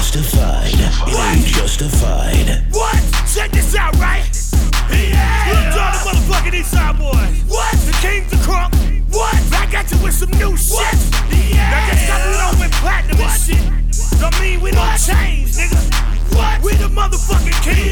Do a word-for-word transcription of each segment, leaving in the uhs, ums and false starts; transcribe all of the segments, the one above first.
justified. It ain't justified. What? Check this out, right? Yeah! Look, John, the motherfucking Eastside boy. What? The King's the Crunk. What? I got you with some new shit. Yeah! Now just stop, we don't win platinum and shit. Don't mean we don't change, nigga. What? We the motherfucking King.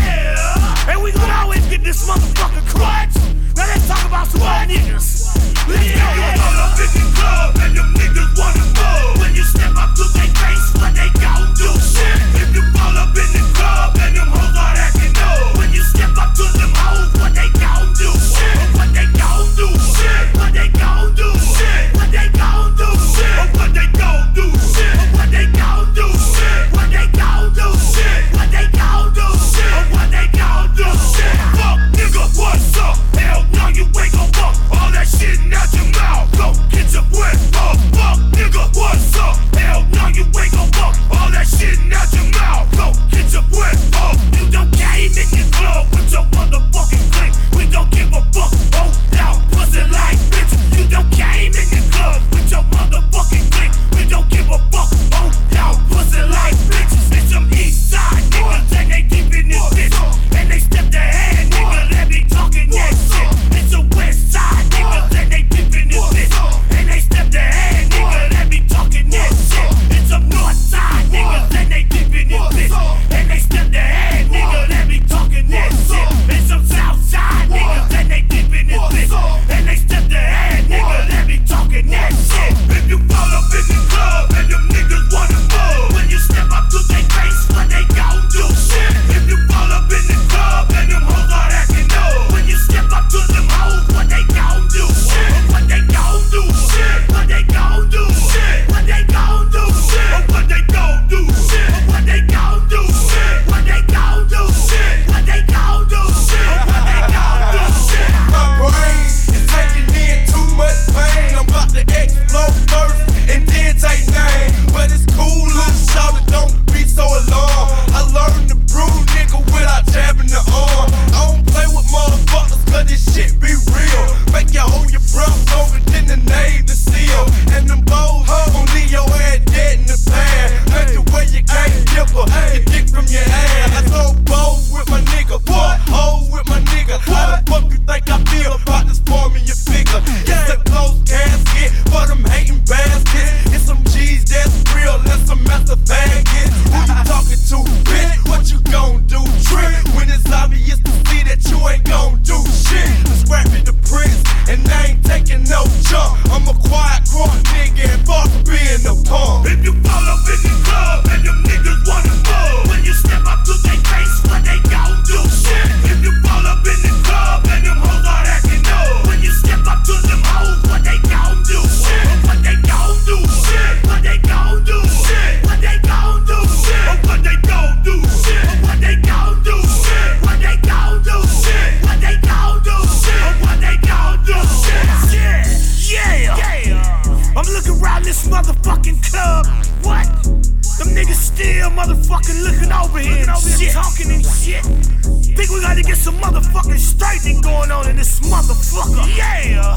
Yeah! And we gonna always get this motherfucking crutch. Now let's talk about some more niggas. Let's yeah. go. You all up in the club and them niggas wanna go. When you step up to their face, what they gon' do? Shit. If you fall up in the club and them hoes are acting no. When you step up to them hoes, what they gon' do? Shit. What they gon' do? Shit. What they gon' do? Shit. What they gon' do? Shit. What they gon' do? Shit. What they gon' do? Shit. What they gon' do? Shit. What they gon' do? Shit. What they gon' do? Shit. Fuck nigga, what's up? Hell no, you ain't gon' fuck all that shit out your mouth. Go get your breath up. Fuck nigga, what's up? Hell no, you ain't gon' fuck all that shit out your mouth. Go get your breath up. You don't came in your club with your motherfucking clique. We don't give a fuck. Oh, now pussy like bitch. You don't came in your club with your motherfucking clique. We don't give a fuck. Oh, now pussy like bitches. It's some east side niggas and they deep in this bitch. And they step their hand, nigga. Let me talking that shit. It's some west side niggas and they deep in this bitch. And they step their hand, nigga. Let me talking that shit. It's some north side niggas and they deep in this bitch. And they step their hand, nigga. Let me talking that shit. It's some south side niggas and they deep in this bitch. And they step their hand, nigga. Let me talking that shit. If you fall up in the club and them niggas wanna move, when you step up to their face, what they gon' do? Shit. If you fall up in the club and them hoes are acting no. When you step up to them hoes, what they gon' do? Shit. What they gon' do? Shit. What they gon' do? Shit. What they gon' do? Shit. What they gon' do? Shit. What they gon' do? Shit. What they gon' do? Shit. What they gon' do? Shit. What they gon' do? Shit. My brain is taking in too much pain. I'm about to explode first and then take name. But it's cool, little shout it, don't be so alarmed. I learned to brew, nigga, without jabbing the arm. I don't play with motherfuckers, cause this shit be real. Make you hold your breath longer than the Navy SEAL. And them bows gon' leave your ass dead in the past. Make the way you can't dipper, you dick from your ass. I throw bows with my nigga, fuck hoes with my nigga. How the fuck you think I feel about this form in your figure? It's a close casket for them hating baskets. It's some G's that's real, and some master faggots. Who you talking to, bitch? What you gon' do? Trick when it's obvious to see that you ain't gon' do shit. I'm scrapping the prince, and I ain't taking no jump. I'm a quiet, quiet nigga, and fuck being a punk. If you fall up in the club and them niggas wanna move, when you step up to their face, what they gon' do? Shit. If you fall up in the club and them hoes are acting no. When you step up to them hoes, what they gon' do? Shit. What they gon' do? Shit. What they gon' do? Shit. What they gon' do? Shit. What they gon' do? Shit. What they gon' do? Shit. What they gon' do? Shit. What they gon' do? Shit. What they gon' do? Shit. Yeah. Yeah. I'm looking around this motherfucking club. What? Them niggas still motherfucking looking over here and shit. Talking and shit. Think we gotta get some motherfucking straightening going on in this motherfucker. Yeah.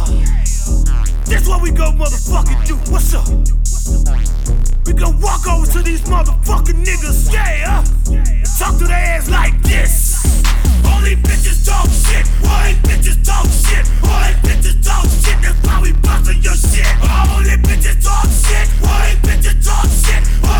This what we go motherfucking do. What's up? We gon' walk over to these motherfucking niggas. Yeah. And talk to their ass like this. All these bitches talk shit. All these bitches talk shit. All these bitches talk shit. That's why we bustin' your shit. All these bitches talk shit. All these bitches talk shit. All